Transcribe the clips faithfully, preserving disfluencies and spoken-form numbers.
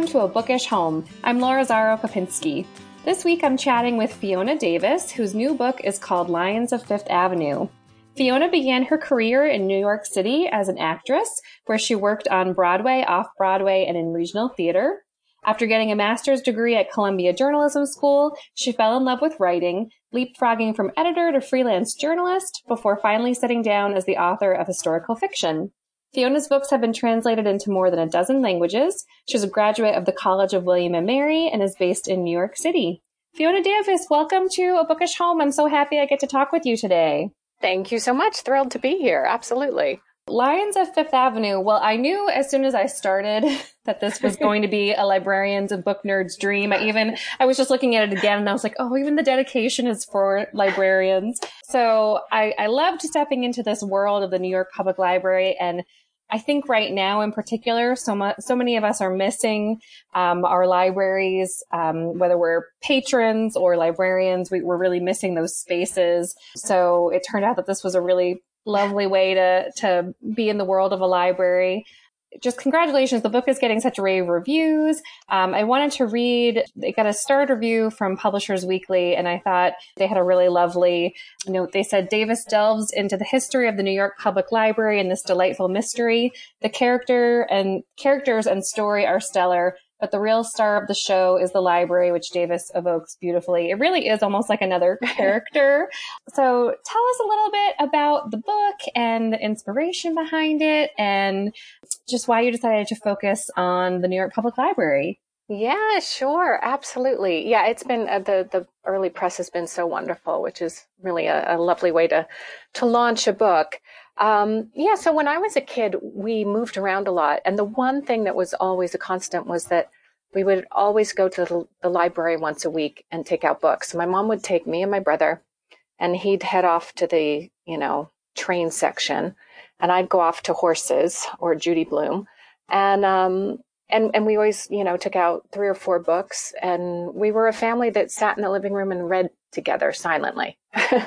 to A Bookish Home. I'm Laura Zaro Kopinski. This week I'm chatting with Fiona Davis, whose new book is called Lions of Fifth Avenue. Fiona began her career in New York City as an actress, where she worked on Broadway, off-Broadway, and in regional theater. After getting a master's degree at Columbia Journalism School, she fell in love with writing, leapfrogging from editor to freelance journalist, before finally sitting down as the author of historical fiction. Fiona's books have been translated into more than a dozen languages. She's a graduate of the College of William and Mary and is based in New York City. Fiona Davis, welcome to A Bookish Home. I'm so happy I get to talk with you today. Thank you so much. Thrilled to be here. Absolutely. Lions of Fifth Avenue. Well, I knew as soon as I started that this was going to be a librarian's and book nerd's dream. I even, I was just looking at it again and I was like, oh, even the dedication is for librarians. So I, I loved stepping into this world of the New York Public Library. And I think right now in particular, so much, so many of us are missing um, our libraries, um, whether we're patrons or librarians, we, we're really missing those spaces. So it turned out that this was a really lovely way to, to be in the world of a library. Just congratulations. The book is getting such rave reviews. Um, I wanted to read, they got a starred review from Publishers Weekly, and I thought they had a really lovely note. They said, Davis delves into the history of the New York Public Library in this delightful mystery. The character and characters and story are stellar, but the real star of the show is the library, which Davis evokes beautifully. It really is almost like another character. So tell us a little bit about the book and the inspiration behind it and just why you decided to focus on the New York Public Library. Yeah, sure. Absolutely. Yeah, it's been, uh, the, the early press has been so wonderful, which is really a, a lovely way to, to launch a book. Um, yeah, so when I was a kid, we moved around a lot. And the one thing that was always a constant was that we would always go to the, the library once a week and take out books. So my mom would take me and my brother, and he'd head off to the, you know, train section, and I'd go off to Horses or Judy Blume. And, um, and, and we always, you know, took out three or four books, and we were a family that sat in the living room and read together silently. um,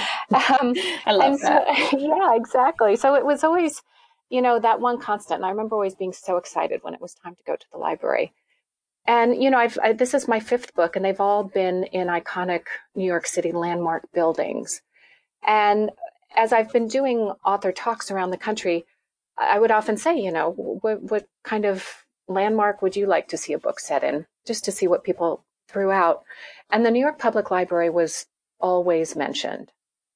I love that. So, yeah, exactly. So it was always, you know, that one constant. And I remember always being so excited when it was time to go to the library. And, you know, I've, I, this is my fifth book, and they've all been in iconic New York City landmark buildings. And as I've been doing author talks around the country, I would often say, you know, what, what kind of landmark would you like to see a book set in, just to see what people threw out. And the New York Public Library was always mentioned.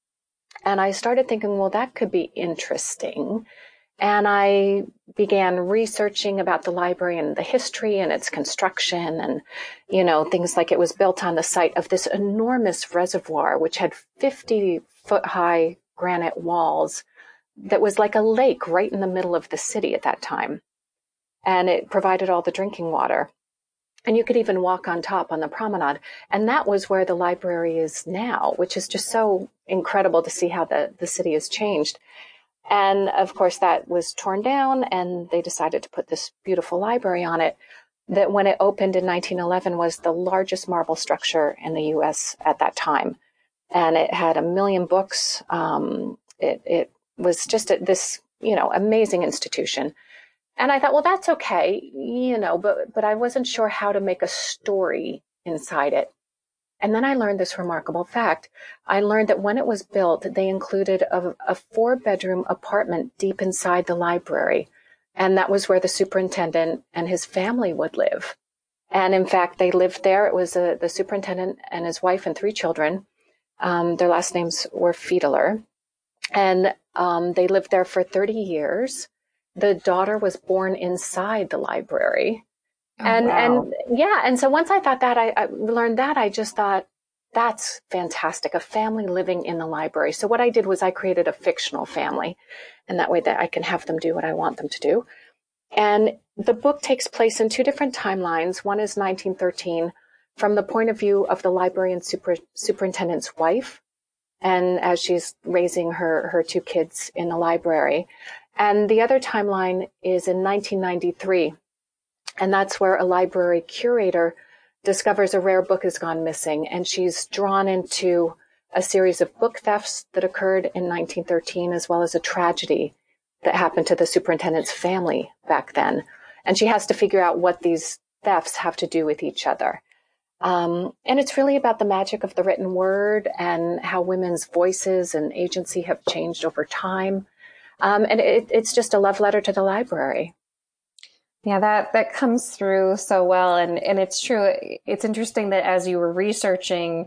And I started thinking, well, that could be interesting. And I began researching about the library and the history and its construction and, you know, things like it was built on the site of this enormous reservoir, which had fifty foot high granite walls that was like a lake right in the middle of the city at that time. And it provided all the drinking water. And you could even walk on top on the promenade. And that was where the library is now, which is just so incredible to see how the, the city has changed. And of course, that was torn down, and they decided to put this beautiful library on it that when it opened in nineteen eleven was the largest marble structure in the U S at that time. And it had a million books. Um, it, it was just a, this, you know, amazing institution. And I thought, well, that's okay, you know, but, but I wasn't sure how to make a story inside it. And then I learned this remarkable fact. I learned that when it was built, they included a, a four bedroom apartment deep inside the library. And that was where the superintendent and his family would live. And in fact, they lived there. It was a, the superintendent and his wife and three children. Um, their last names were Fiedler. And um, they lived there for thirty years. The daughter was born inside the library. Oh, and, wow. and yeah. And so once I thought that, I, I learned that, I just thought, that's fantastic. A family living in the library. So what I did was I created a fictional family, and that way that I can have them do what I want them to do. And the book takes place in two different timelines. One is nineteen thirteen from the point of view of the librarian super, superintendent's wife, and as she's raising her, her two kids in the library. And the other timeline is in nineteen ninety-three. And that's where a library curator discovers a rare book has gone missing. And she's drawn into a series of book thefts that occurred in nineteen thirteen, as well as a tragedy that happened to the superintendent's family back then. And she has to figure out what these thefts have to do with each other. Um, and it's really about the magic of the written word and how women's voices and agency have changed over time. Um, and it, it's just a love letter to the library. Yeah, that, that comes through so well. And, and it's true. It's interesting that as you were researching,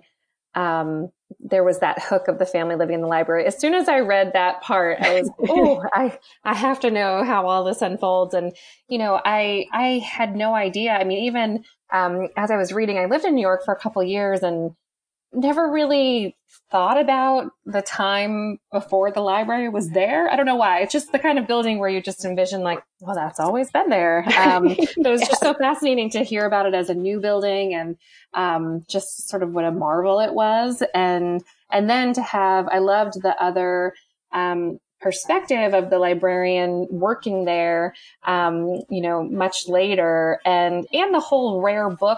um, there was that hook of the family living in the library. As soon as I read that part, I was, oh, I, I have to know how all this unfolds. And, you know, I, I had no idea. I mean, even, um, as I was reading, I lived in New York for a couple of years and never really thought about the time before the library was there. I don't know why. It's just the kind of building where you just envision like, well, that's always been there. Um, but it was just so fascinating to hear about it as a new building and, um, just sort of what a marvel it was. And, and then to have, I loved the other, um, perspective of the librarian working there, um, you know, much later and, and the whole rare book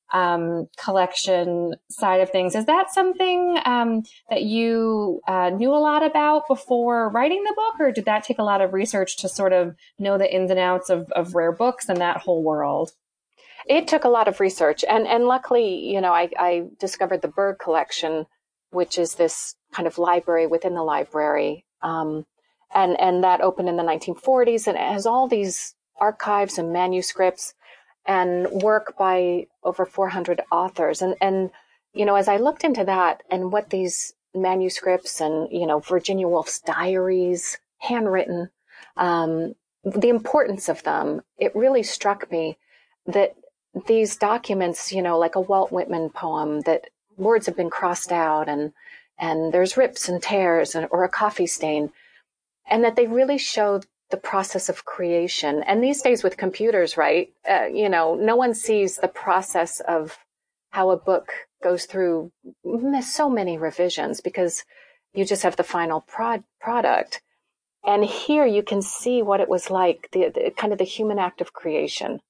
um, collection side of things. Is that something um, that you uh, knew a lot about before writing the book, or did that take a lot of research to sort of know the ins and outs of, of rare books and that whole world? It took a lot of research. And, and luckily, you know, I, I discovered the Byrd Collection, which is this kind of library within the library. Um, and, and that opened in the nineteen forties, and it has all these archives and manuscripts and work by over four hundred authors. And, and, you know, as I looked into that and what these manuscripts and, you know, Virginia Woolf's diaries, handwritten, um, the importance of them, it really struck me that these documents, you know, like a Walt Whitman poem, that words have been crossed out and, and there's rips and tears and, or a coffee stain, and that they really show the process of creation. And these days with computers, right, uh, you know, no one sees the process of how a book goes through so many revisions because you just have the final prod- product. And here you can see what it was like, the, the kind of the human act of creation.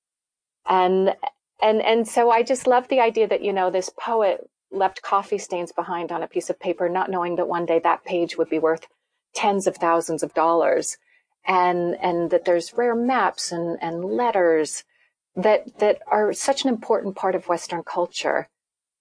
And, and, and so I just love the idea that, you know, this poet left coffee stains behind on a piece of paper, not knowing that one day that page would be worth tens of thousands of dollars. And, and that there's rare maps and, and letters that, that are such an important part of Western culture.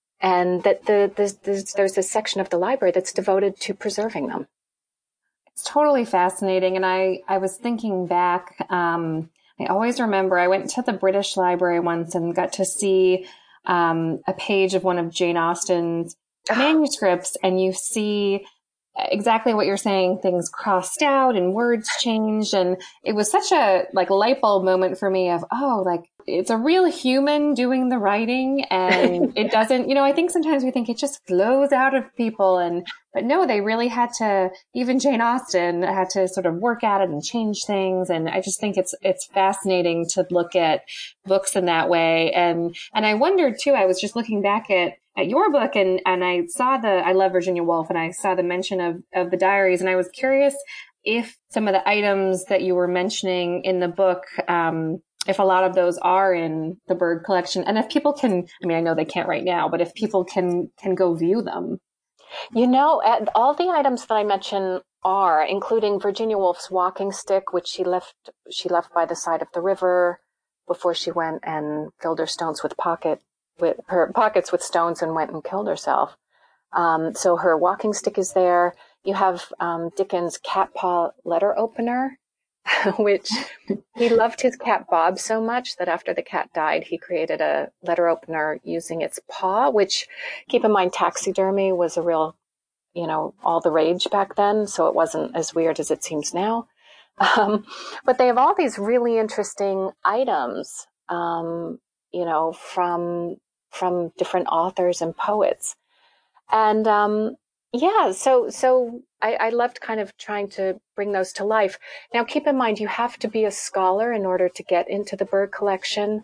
And that the, the, the there's a section of the library that's devoted to preserving them. It's totally fascinating. And I, I was thinking back, um, I always remember I went to the British Library once and got to see um, a page of one of Jane Austen's manuscripts, and you see exactly what you're saying, things crossed out and words changed. And it was such a like light bulb moment for me of, oh, like it's a real human doing the writing, and it doesn't, you know, I think sometimes we think it just flows out of people, and, but no, they really had to, even Jane Austen had to sort of work at it and change things. And I just think it's, it's fascinating to look at books in that way. And, and I wondered too, I was just looking back at, at your book and, and I saw the, I love Virginia Woolf, and I saw the mention of, of the diaries, and I was curious if some of the items that you were mentioning in the book, um, if a lot of those are in the Byrd collection, and if people can, I mean, I know they can't right now, but if people can, can go view them. You know, all the items that I mentioned are, including Virginia Woolf's walking stick, which she left, she left by the side of the river before she went and filled her stones with pocket, with her pockets with stones and went and killed herself. Um, so her walking stick is there. You have um, Dickens' cat paw letter opener, which he loved his cat Bob so much that after the cat died, he created a letter opener using its paw, which, keep in mind, taxidermy was a real, you know, all the rage back then. So it wasn't as weird as it seems now. Um, but they have all these really interesting items, um, you know, from, from different authors and poets. And, um, yeah, so, so I, I loved kind of trying to bring those to life. Now, keep in mind, you have to be a scholar in order to get into the Byrd collection.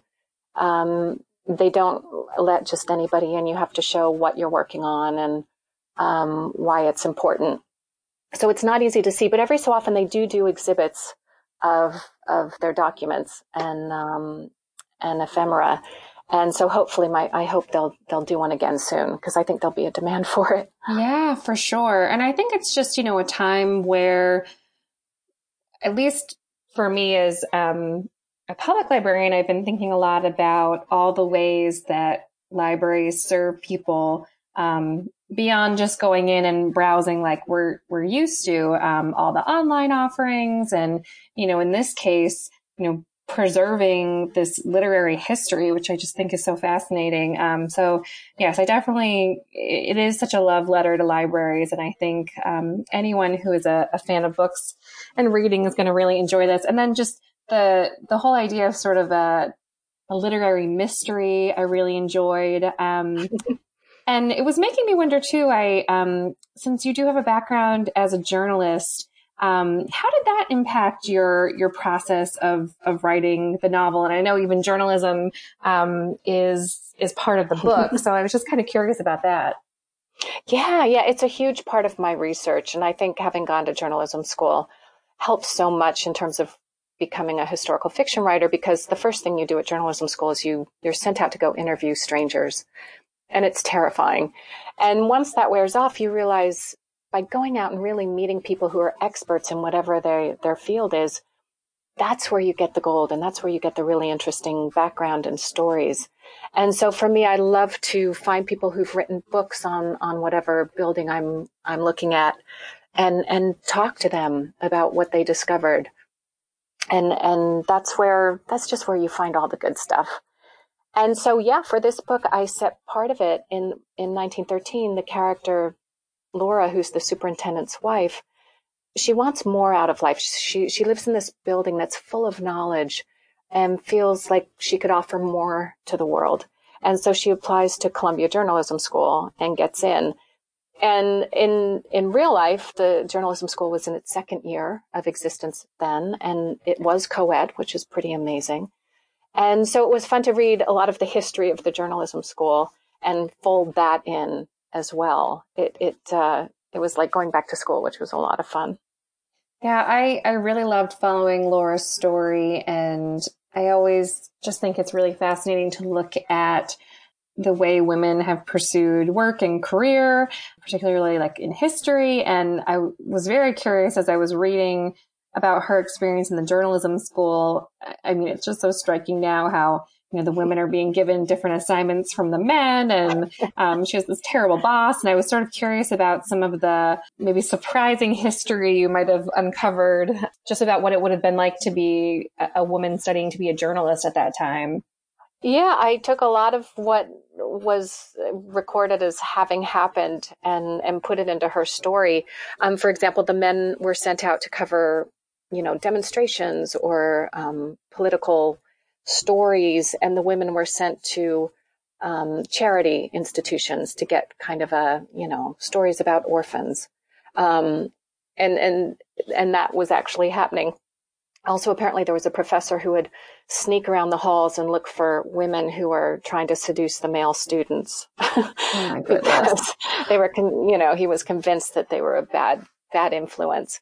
Um, they don't let just anybody in. You have to show what you're working on and, um, why it's important. So it's not easy to see, but every so often they do do exhibits of, of their documents and, um, and ephemera. And so hopefully my, I hope they'll, they'll do one again soon, because I think there'll be a demand for it. Yeah, for sure. And I think it's just, you know, a time where, at least for me as, um, a public librarian, I've been thinking a lot about all the ways that libraries serve people um, beyond just going in and browsing like we're we're used to. Um, all the online offerings, and you know, in this case, you know, preserving this literary history, which I just think is so fascinating. Um, so yes, I definitely, it is such a love letter to libraries. And I think um, anyone who is a, a fan of books and reading is going to really enjoy this. And then just the, the whole idea of sort of a, a literary mystery, I really enjoyed. Um, and it was making me wonder too, I, um, since you do have a background as a journalist, Um, how did that impact your your process of of writing the novel? And I know even journalism um, is is part of the book, so I was just kind of curious about that. Yeah, yeah, it's a huge part of my research, and I think having gone to journalism school helps so much in terms of becoming a historical fiction writer, because the first thing you do at journalism school is you you're sent out to go interview strangers, and it's terrifying. And once that wears off, you realize by going out and really meeting people who are experts in whatever they, their field is, that's where you get the gold, and that's where you get the really interesting background and stories. And so for me, I love to find people who've written books on, on whatever building I'm, I'm looking at, and, and talk to them about what they discovered. And, and that's where, that's just where you find all the good stuff. And so, yeah, for this book, I set part of it in, in nineteen thirteen, the character Laura, who's the superintendent's wife, she wants more out of life. She she lives in this building that's full of knowledge and feels like she could offer more to the world. And so she applies to Columbia Journalism School and gets in. And in in real life, the journalism school was in its second year of existence then, and it was co-ed, which is pretty amazing. And so it was fun to read a lot of the history of the journalism school and fold that in as well. It it uh, it was like going back to school, which was a lot of fun. Yeah, I, I really loved following Laura's story, and I always just think it's really fascinating to look at the way women have pursued work and career, particularly like in history. And I was very curious as I was reading about her experience in the journalism school. I mean, it's just so striking now how, you know, the women are being given different assignments from the men, and um, she has this terrible boss. And I was sort of curious about some of the maybe surprising history you might have uncovered just about what it would have been like to be a woman studying to be a journalist at that time. Yeah, I took a lot of what was recorded as having happened and, and put it into her story. Um, for example, the men were sent out to cover, you know, demonstrations or um, political stories, and the women were sent to um, charity institutions to get kind of a, you know, stories about orphans. Um, and, and, and that was actually happening. Also, apparently there was a professor who would sneak around the halls and look for women who were trying to seduce the male students. Oh my goodness. Because they were, con- you know, he was convinced that they were a bad, bad influence.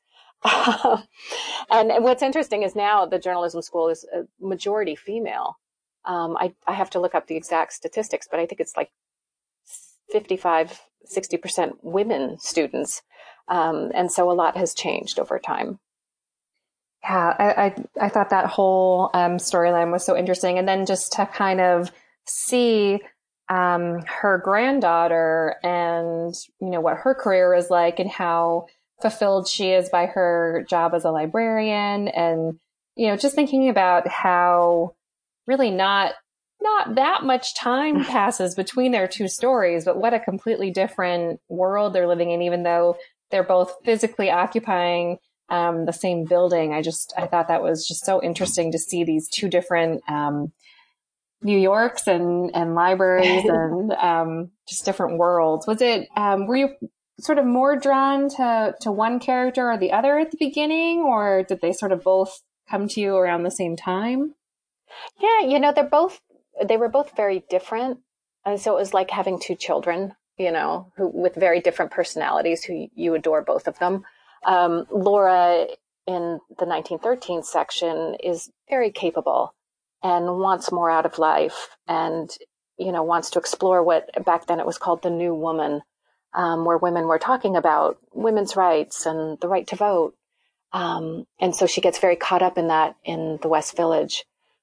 And what's interesting is now the journalism school is a majority female. Um, I, I have to look up the exact statistics, but I think it's like fifty-five, sixty percent women students. Um, and so a lot has changed over time. Yeah, I, I, I thought that whole um, storyline was so interesting. And then just to kind of see um, her granddaughter and, you know, what her career is like and how fulfilled she is by her job as a librarian. And, you know, just thinking about how really not not that much time passes between their two stories, but what a completely different world they're living in, even though they're both physically occupying Um, the same building. I just, I thought that was just so interesting to see these two different um, New Yorks and, and libraries and um, just different worlds. Was it, um, were you sort of more drawn to, to one character or the other at the beginning, or did they sort of both come to you around the same time? Yeah, you know, they're both, they were both very different. And so it was like having two children, you know, who with very different personalities, who you adore both of them. Um, Laura in the nineteen thirteen section is very capable and wants more out of life, and, you know, wants to explore what back then it was called the New Woman, um, where women were talking about women's rights and the right to vote. Um, and so she gets very caught up in that in the West Village.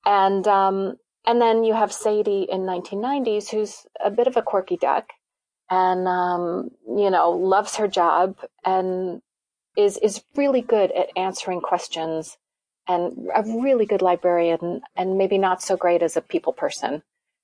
And um, and then you have Sadie in nineteen nineties, who's a bit of a quirky duck, and um, you know, loves her job and is is really good at answering questions, and a really good librarian, and maybe not so great as a people person,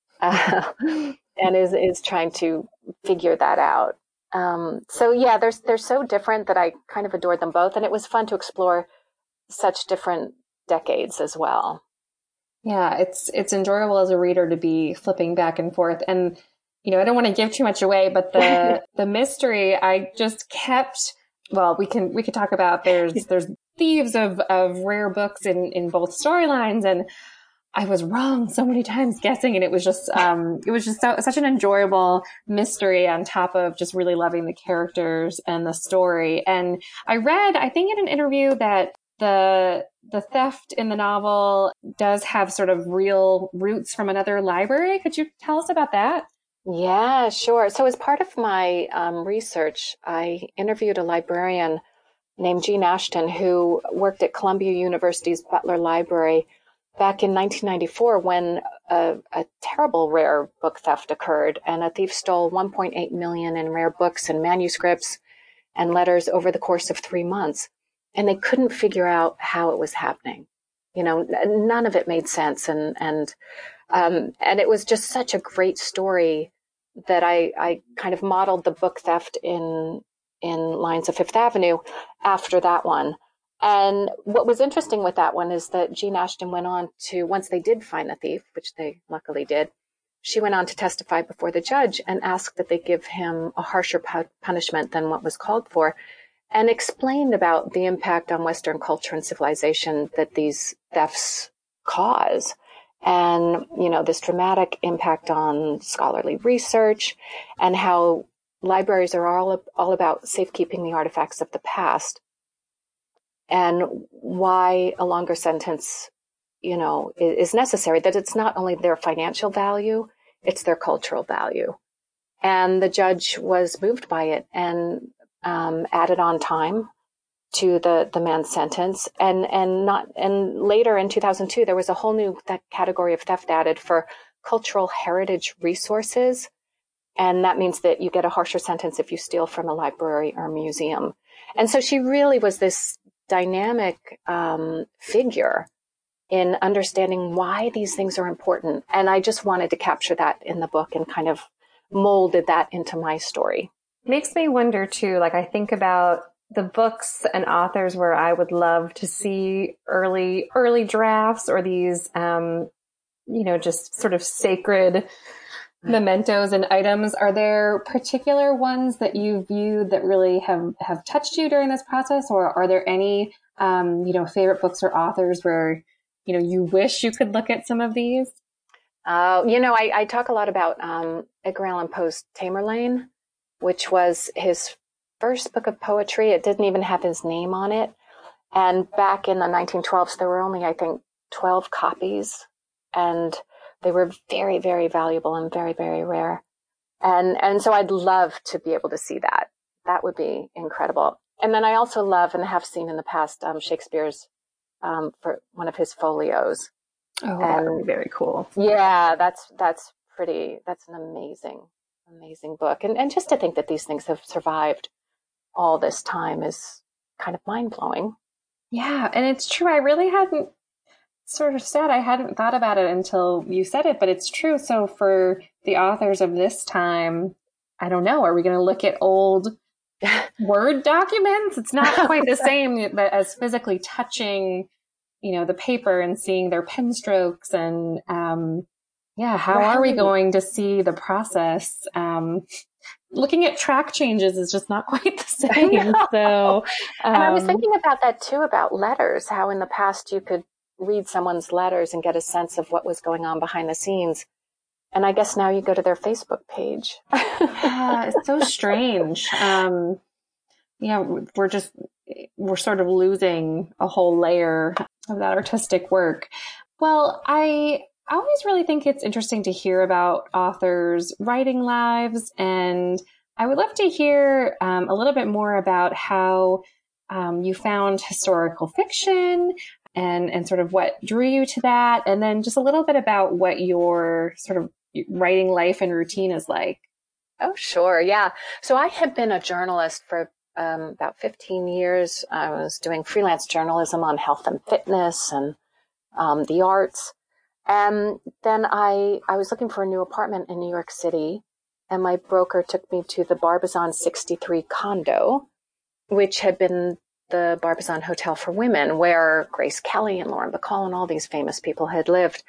uh, and is is trying to figure that out. Um, so yeah, they're they're so different that I kind of adored them both, and it was fun to explore such different decades as well. Yeah, it's it's enjoyable as a reader to be flipping back and forth. And, you know, I don't want to give too much away, but the the mystery, I just kept, well, we can we could talk about there's there's thieves of of rare books in in both storylines, and I was wrong so many times guessing, and it was just um it was just so, such an enjoyable mystery on top of just really loving the characters and the story. And I read, I think in an interview, that the the theft in the novel does have sort of real roots from another library. Could you tell us about that? Yeah, sure. So as part of my um, research, I interviewed a librarian named Jean Ashton, who worked at Columbia University's Butler Library back in nineteen ninety-four when a, a terrible rare book theft occurred, and a thief stole one point eight million in rare books and manuscripts and letters over the course of three months. And they couldn't figure out how it was happening. You know, none of it made sense. And, and, um, and it was just such a great story that I, I kind of modeled the book theft in, in Lions of Fifth Avenue after that one. And what was interesting with that one is that Jean Ashton went on to, once they did find the thief, which they luckily did, she went on to testify before the judge and asked that they give him a harsher pu- punishment than what was called for, and explained about the impact on Western culture and civilization that these thefts cause. And, you know, this dramatic impact on scholarly research, and how libraries are all, all about safekeeping the artifacts of the past, and why a longer sentence, you know, is necessary, that it's not only their financial value, it's their cultural value. And the judge was moved by it and um, added on time to the, the man's sentence. And, and not, and later in two thousand two, there was a whole new th- category of theft added for cultural heritage resources. And that means that you get a harsher sentence if you steal from a library or museum. And so she really was this dynamic um, figure in understanding why these things are important. And I just wanted to capture that in the book and kind of molded that into my story. Makes me wonder too, like I think about the books and authors where I would love to see early, early drafts, or these, um, you know, just sort of sacred mementos and items. Are there particular ones that you viewed that really have, have touched you during this process? Or are there any, um, you know, favorite books or authors where, you know, you wish you could look at some of these? Uh, you know, I, I talk a lot about um, Edgar Allan Poe's Tamerlane, which was his first book of poetry. It didn't even have his name on it. And back in the nineteen twelves, there were only, I think, twelve copies. And they were very, very valuable and very, very rare. And, and so I'd love to be able to see that. That would be incredible. And then I also love, and have seen in the past, um, Shakespeare's, um, for one of his folios. Oh, that would be very cool. Yeah, that's, that's pretty, that's an amazing, amazing book. And, and just to think that these things have survived all this time is kind of mind blowing. Yeah. And it's true. I really hadn't, sort of sad, I hadn't thought about it until you said it, but it's true. So for the authors of this time, I don't know, are we going to look at old Word documents? It's not quite the same as physically touching, you know, the paper and seeing their pen strokes. And um, yeah, how right. are we going to see the process? Um, looking at track changes is just not quite the same. So, um, and I was thinking about that too, about letters, how in the past you could read someone's letters and get a sense of what was going on behind the scenes. And I guess now you go to their Facebook page. Yeah, it's so strange. Um, yeah, we're just, we're sort of losing a whole layer of that artistic work. Well, I always really think it's interesting to hear about authors' writing lives. And I would love to hear um, a little bit more about how Um, you found historical fiction, and, and sort of what drew you to that. And then just a little bit about what your sort of writing life and routine is like. Oh, sure. Yeah. So I had been a journalist for um, about fifteen years. I was doing freelance journalism on health and fitness and um, the arts. And then I, I was looking for a new apartment in New York City, and my broker took me to the Barbizon sixty-three condo, which had been the Barbizon Hotel for Women, where Grace Kelly and Lauren Bacall and all these famous people had lived.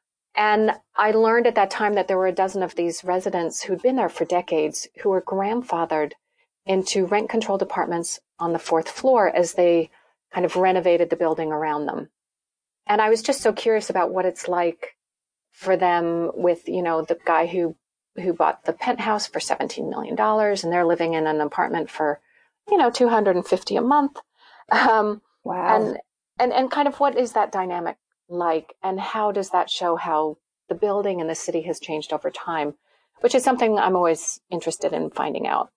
And I learned at that time that there were a dozen of these residents who'd been there for decades who were grandfathered into rent-controlled apartments on the fourth floor as they kind of renovated the building around them. And I was just so curious about what it's like for them with, you know, the guy who who bought the penthouse for seventeen million dollars, and they're living in an apartment for, you know, two hundred fifty a month. Um, wow. And, and, and kind of what is that dynamic like, and how does that show how the building and the city has changed over time, which is something I'm always interested in finding out.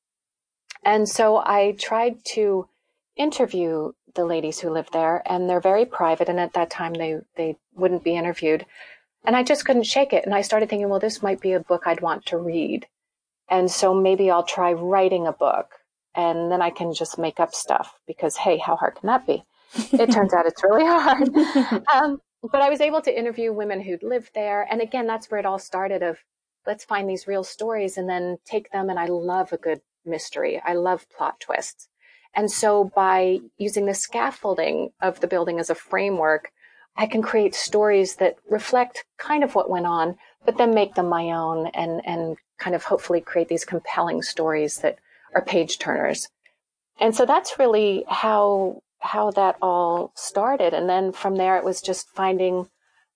And so I tried to interview the ladies who live there, and they're very private. And at that time they, they wouldn't be interviewed. And I just couldn't shake it. And I started thinking, well, this might be a book I'd want to read. And so maybe I'll try writing a book, and then I can just make up stuff because, hey, how hard can that be? It turns out it's really hard. Um, but I was able to interview women who'd lived there. And again, that's where it all started of let's find these real stories and then take them. And I love a good mystery. I love plot twists. And so by using the scaffolding of the building as a framework, I can create stories that reflect kind of what went on, but then make them my own and, and kind of hopefully create these compelling stories that are page turners. And so that's really how how that all started. And then from there, it was just finding,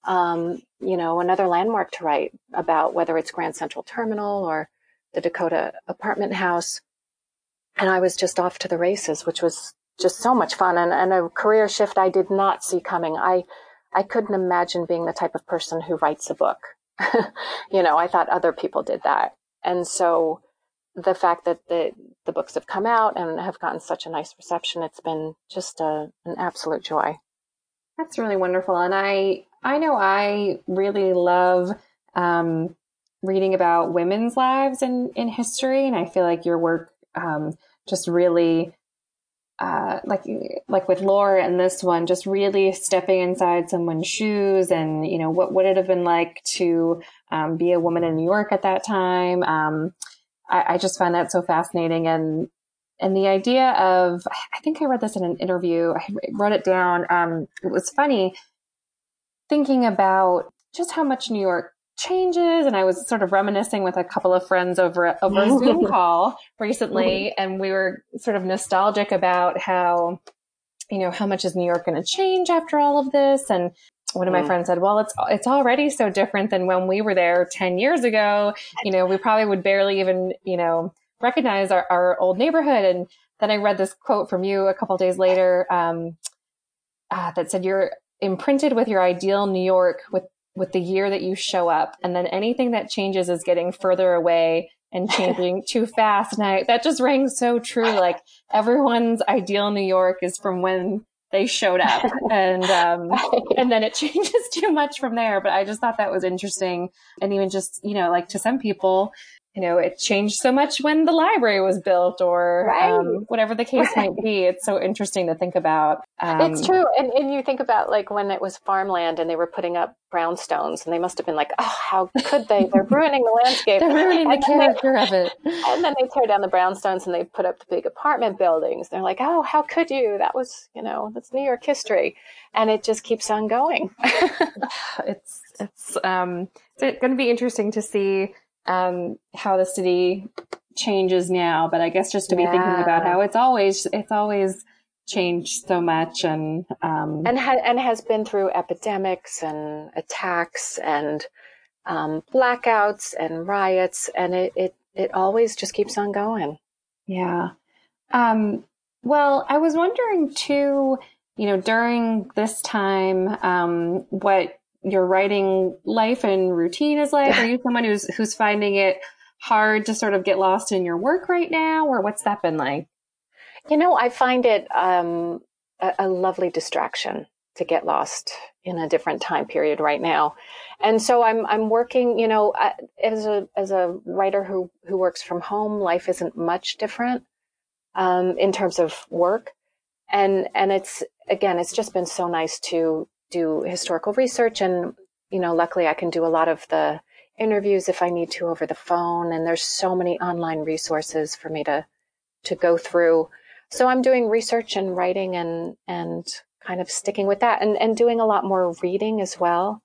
um, you know, another landmark to write about, whether it's Grand Central Terminal or the Dakota Apartment House. And I was just off to the races, which was just so much fun, and, and a career shift I did not see coming. I, I couldn't imagine being the type of person who writes a book. You know, I thought other people did that. And so the fact that the, the books have come out and have gotten such a nice reception, it's been just a, an absolute joy. That's really wonderful. And I, I know I really love, um, reading about women's lives in, in history. And I feel like your work, um, just really, uh, like, like with Laura and this one, just really stepping inside someone's shoes and, you know, what would it have been like to, um, be a woman in New York at that time. Um, I, I just find that so fascinating. And, and the idea of, I think I read this in an interview, I wrote it down. Um, it was funny thinking about just how much New York changes. And I was sort of reminiscing with a couple of friends over, over a Zoom call recently. And we were sort of nostalgic about how, you know, how much is New York going to change after all of this? And one of my friends said, well, it's, it's already so different than when we were there ten years ago. You know, we probably would barely even, you know, recognize our, our old neighborhood. And then I read this quote from you a couple of days later, um, uh, that said, you're imprinted with your ideal New York with, with the year that you show up. And then anything that changes is getting further away and changing too fast. And I, that just rang so true. Like everyone's ideal New York is from when they showed up, and, um, and then it changes too much from there. But I just thought that was interesting. And even just, you know, like to some people, you know, it changed so much when the library was built or, right. um, whatever the case right. might be. It's so interesting to think about. Um, it's true. And, and you think about like when it was farmland and they were putting up brownstones and they must have been like, oh, how could they? They're ruining the landscape. They're ruining and the character of it. And then they tear down the brownstones and they put up the big apartment buildings. They're like, oh, how could you? That was, you know, that's New York history. And it just keeps on going. it's, it's, um, it's going to be interesting to see um, how the city changes now, but I guess just to be yeah. thinking about how it's always, it's always changed so much and, um, and, ha- and has been through epidemics and attacks and, um, blackouts and riots. And it, it, it always just keeps on going. Yeah. Um, well, I was wondering too, you know, during this time, um, what your writing life and routine is like. Are you someone who's who's finding it hard to sort of get lost in your work right now, or what's that been like? You know, I find it um, a, a lovely distraction, to get lost in a different time period right now. And so I'm I'm working, you know, as a as a writer who who works from home, life isn't much different um, in terms of work. And and it's again, it's just been so nice to do historical research, and you know, luckily I can do a lot of the interviews if I need to over the phone. And there's so many online resources for me to to go through. So I'm doing research and writing and and kind of sticking with that, and and doing a lot more reading as well,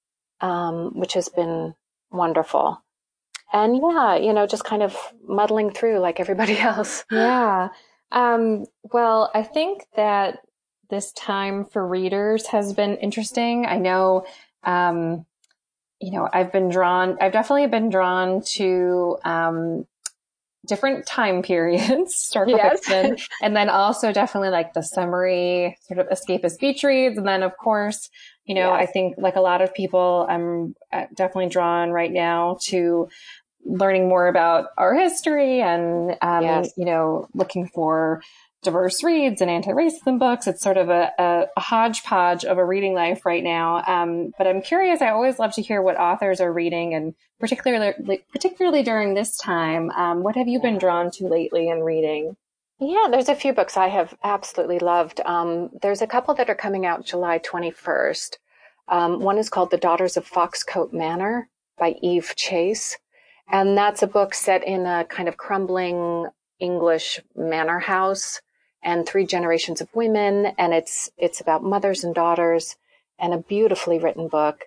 um, which has been wonderful. And yeah, you know, just kind of muddling through like everybody else. Yeah. Um, well, I think that this time for readers has been interesting. I know, um, you know, I've been drawn, I've definitely been drawn to, um, different time periods, historical Yes. fiction, and then also definitely like the summary sort of escapist beach reads. And then of course, you know, Yes. I think like a lot of people, I'm definitely drawn right now to learning more about our history and, um, Yes. you know, looking for diverse reads and anti-racism books. It's sort of a, a, a hodgepodge of a reading life right now. Um, but I'm curious, I always love to hear what authors are reading, and particularly, particularly during this time, um, what have you been drawn to lately in reading? Yeah, there's a few books I have absolutely loved. Um, there's a couple that are coming out July twenty-first. Um, one is called The Daughters of Foxcote Manor by Eve Chase. And that's a book set in a kind of crumbling English manor house and three generations of women. And it's, it's about mothers and daughters, and a beautifully written book.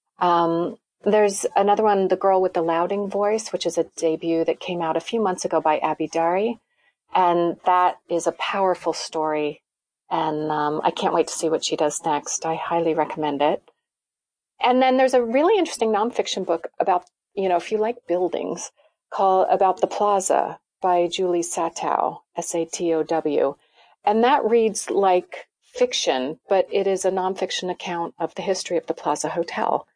Um, there's another one, The Girl with the Louding Voice, which is a debut that came out a few months ago by Abby Dari. And that is a powerful story. And um, I can't wait to see what she does next. I highly recommend it. And then there's a really interesting nonfiction book about, you know, if you like buildings, called About the Plaza by Julie Satow, S A T O W. And that reads like fiction, but it is a nonfiction account of the history of the Plaza Hotel,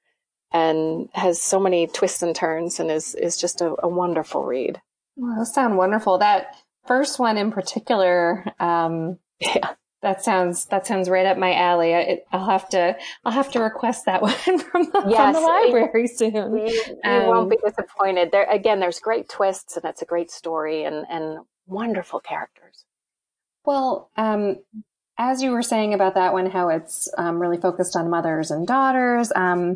and has so many twists and turns, and is, is just a, a wonderful read. Well, those sound wonderful. That first one in particular, um, yeah. That sounds that sounds right up my alley. I, I'll have to I'll have to request that one from the, yes, from the library it, soon. You, you um, won't be disappointed. There again, there's great twists, and it's a great story, and and wonderful characters. Well, um, as you were saying about that one, how it's um, really focused on mothers and daughters. Um,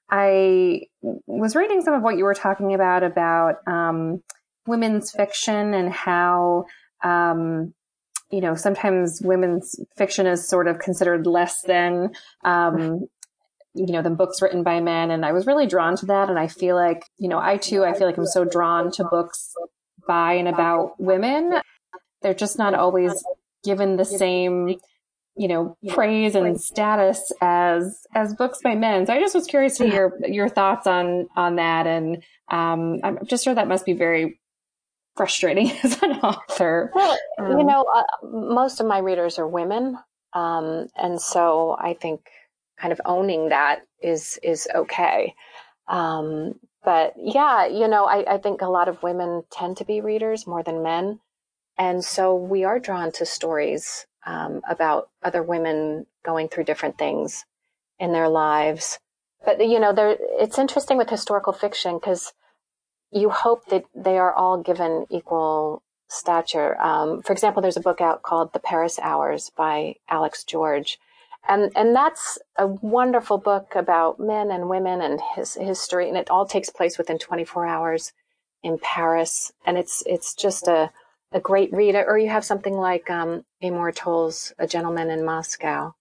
I was reading some of what you were talking about about um, women's fiction, and how um, you know, sometimes women's fiction is sort of considered less than, um, you know, than books written by men. And I was really drawn to that. And I feel like, you know, I too, I feel like I'm so drawn to books by and about women. They're just not always given the same, you know, praise and status as, as books by men. So I just was curious to hear your thoughts on, on that. And, um, I'm just sure that must be very frustrating as an author. Well, um, you know, uh, most of my readers are women. Um, and so I think kind of owning that is, is okay. Um, but yeah, you know, I, I think a lot of women tend to be readers more than men. And so we are drawn to stories, um, about other women going through different things in their lives. But, you know, there, it's interesting with historical fiction, because you hope that they are all given equal stature. Um, for example, there's a book out called The Paris Hours by Alex George. And, and that's a wonderful book about men and women and his history. And it all takes place within twenty-four hours in Paris. And it's, it's just a, a great read. Or you have something like, um, Amor Towles' A Gentleman in Moscow.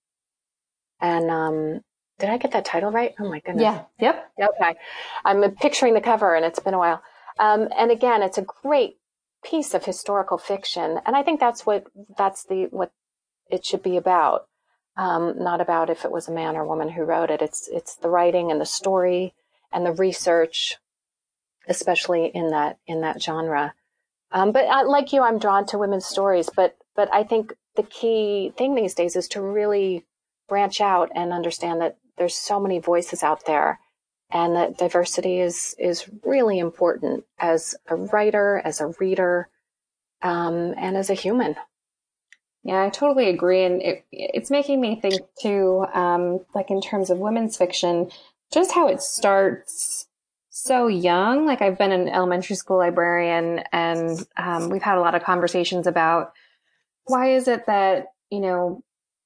And, um, did I get that title right? Oh my goodness. Yeah. Yep. Okay. I'm picturing the cover, and it's been a while. Um, and again, it's a great piece of historical fiction. And I think that's what, that's the, what it should be about. Um, not about if it was a man or woman who wrote it. It's, it's the writing and the story and the research, especially in that, in that genre. Um, but I, like you, I'm drawn to women's stories, but, but I think the key thing these days is to really branch out and understand that there's so many voices out there, and that diversity is, is really important as a writer, as a reader, um, and as a human. Yeah, I totally agree. And it, it's making me think too, um, like in terms of women's fiction, just how it starts so young. Like I've been an elementary school librarian, and um, we've had a lot of conversations about why is it that, you know,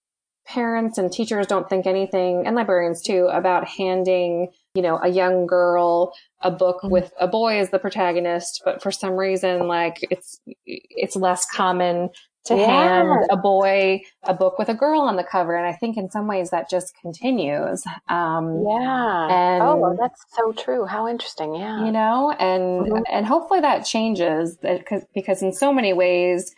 parents and teachers don't think anything, and librarians too, about handing, you know, a young girl a book with a boy as the protagonist, but for some reason, like it's it's less common to Yeah. hand a boy a book with a girl on the cover. And I think in some ways that just continues. Um, Yeah. and Oh, well, that's so true. How interesting. Yeah. you know, and Mhm. and hopefully that changes, because because in so many ways,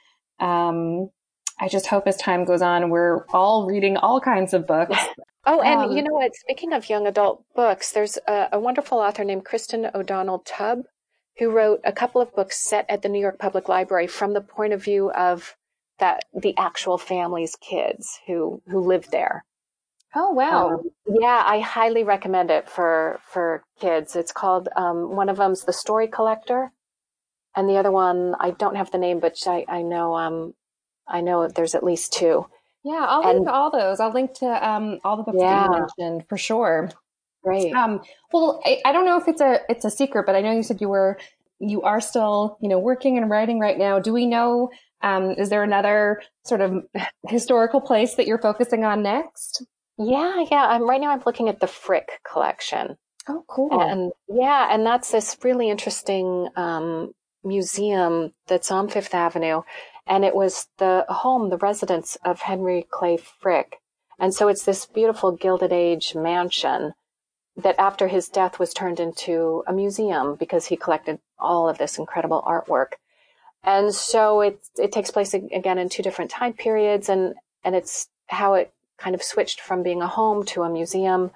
um, I just hope as time goes on, we're all reading all kinds of books. Oh, and you Um, know what? Speaking of young adult books, there's a, a wonderful author named Kristen O'Donnell Tubb who wrote a couple of books set at the New York Public Library from the point of view of that the actual family's kids who who lived there. oh, wow. Um, yeah, I highly recommend it for for kids. It's called um, one of them's The Story Collector, and the other one I don't have the name, but I I know um I know there's at least two. Yeah, I'll And link to all those. I'll link to um, all the books that yeah, you mentioned for sure. great. Um, well, I, I don't know if it's a it's a secret, but I know you said you were you are still, you know, working and writing right now. Do we know? Um, is there another sort of historical place that you're focusing on next? Yeah, yeah. I'm right now. I'm looking at the Frick collection, Oh, cool. and yeah, and that's this really interesting um, museum that's on Fifth Avenue, and it was the home, the residence of Henry Clay Frick, and so it's this beautiful Gilded Age mansion that, after his death, was turned into a museum because he collected all of this incredible artwork, and so it it takes place again in two different time periods, and and it's how it kind of switched from being a home to a museum,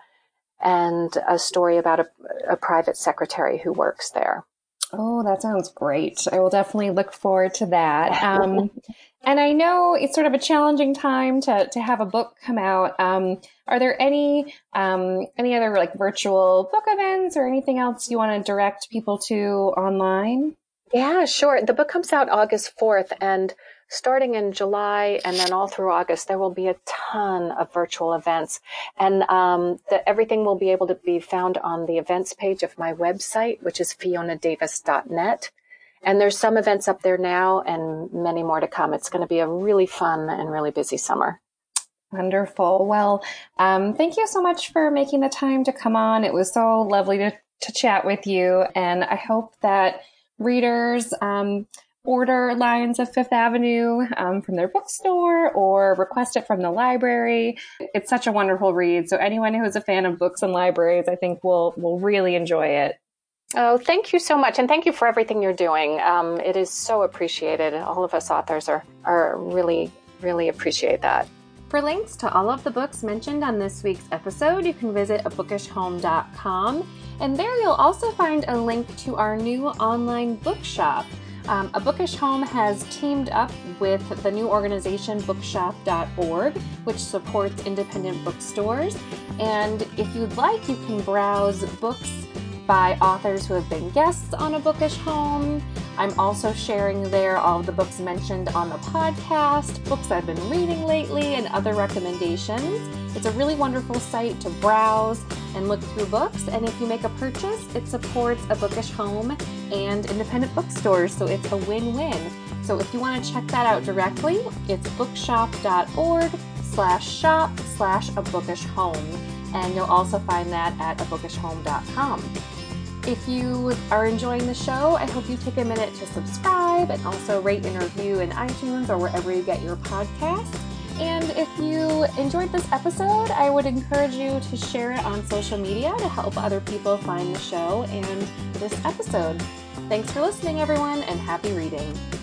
and a story about a, a private secretary who works there. Oh, that sounds great. I will definitely look forward to that. Um, and I know it's sort of a challenging time to to have a book come out. Um, are there any um, any other like virtual book events or anything else you want to direct people to online? Yeah, sure. The book comes out August fourth, and starting in July and then all through August, there will be a ton of virtual events. And um, the, everything will be able to be found on the events page of my website, which is fiona davis dot net. And there's some events up there now and many more to come. It's going to be a really fun and really busy summer. Wonderful. Well, um, thank you so much for making the time to come on. It was so lovely to, to chat with you. And I hope that readers um, order Lions of Fifth Avenue um, from their bookstore or request it from the library. It's such a wonderful read. So anyone who is a fan of books and libraries, I think will will really enjoy it. Oh, thank you so much. And thank you for everything you're doing. Um, it is so appreciated. All of us authors are, are really, really appreciate that. For links to all of the books mentioned on this week's episode, you can visit a bookish home dot com. And there you'll also find a link to our new online bookshop. Um, A Bookish Home has teamed up with the new organization bookshop dot org, which supports independent bookstores. And if you'd like, you can browse books by authors who have been guests on A Bookish Home. I'm also sharing there all of the books mentioned on the podcast, books I've been reading lately, and other recommendations. It's a really wonderful site to browse and look through books, and if you make a purchase, it supports A Bookish Home and independent bookstores, so it's a win-win. So if you want to check that out directly, it's bookshop dot org slash shop slash A Bookish Home, and you'll also find that at a bookish home dot com. If you are enjoying the show, I hope you take a minute to subscribe and also rate and review in iTunes or wherever you get your podcasts. And if you enjoyed this episode, I would encourage you to share it on social media to help other people find the show and this episode. Thanks for listening, everyone, and happy reading.